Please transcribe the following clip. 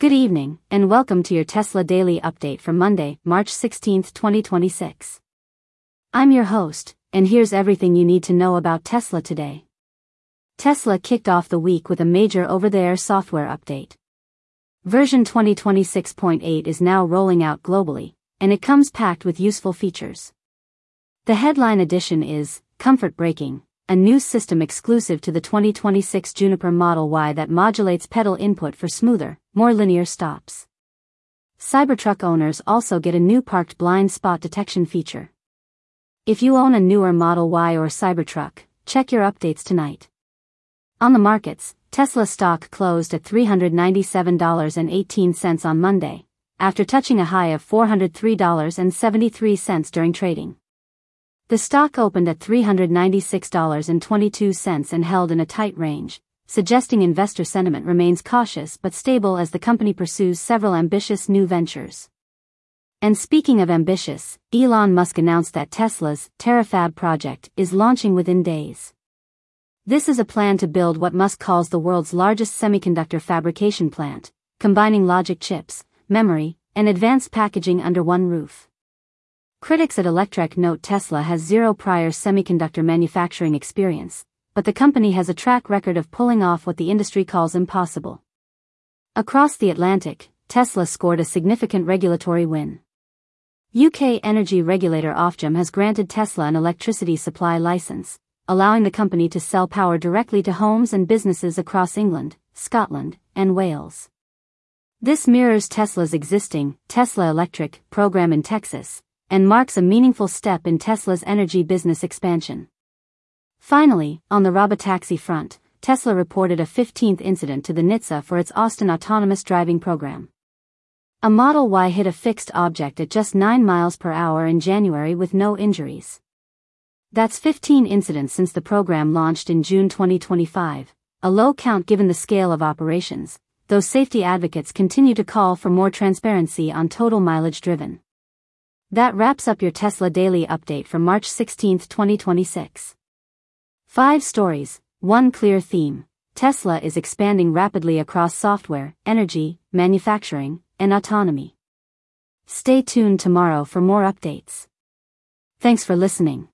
Good evening, and welcome to your Tesla Daily Update for Monday, March 16, 2026. I'm your host, and here's everything you need to know about Tesla today. Tesla kicked off the week with a major over-the-air software update. Version 2026.8 is now rolling out globally, and it comes packed with useful features. The headline edition is Comfort Braking, a new system exclusive to the 2026 Juniper Model Y that modulates pedal input for smoother, more linear stops. Cybertruck owners also get a new parked blind spot detection feature. If you own a newer Model Y or Cybertruck, check your updates tonight. On the markets, Tesla stock closed at $397.18 on Monday, after touching a high of $403.73 during trading. The stock opened at $396.22 and held in a tight range, suggesting investor sentiment remains cautious but stable as the company pursues several ambitious new ventures. And speaking of ambitious, Elon Musk announced that Tesla's Terafab project is launching within days. This is a plan to build what Musk calls the world's largest semiconductor fabrication plant, combining logic chips, memory, and advanced packaging under one roof. Critics at Electrek note Tesla has zero prior semiconductor manufacturing experience, but the company has a track record of pulling off what the industry calls impossible. Across the Atlantic, Tesla scored a significant regulatory win. UK energy regulator Ofgem has granted Tesla an electricity supply license, allowing the company to sell power directly to homes and businesses across England, Scotland, and Wales. This mirrors Tesla's existing Tesla Electric program in Texas, and marks a meaningful step in Tesla's energy business expansion. Finally, on the robotaxi front, Tesla reported a 15th incident to the NHTSA for its Austin autonomous driving program. A Model Y hit a fixed object at just 9 miles per hour in January with no injuries. That's 15 incidents since the program launched in June 2025, a low count given the scale of operations, though safety advocates continue to call for more transparency on total mileage driven. That wraps up your Tesla Daily Update for March 16, 2026. 5 stories, 1 clear theme. Tesla is expanding rapidly across software, energy, manufacturing, and autonomy. Stay tuned tomorrow for more updates. Thanks for listening.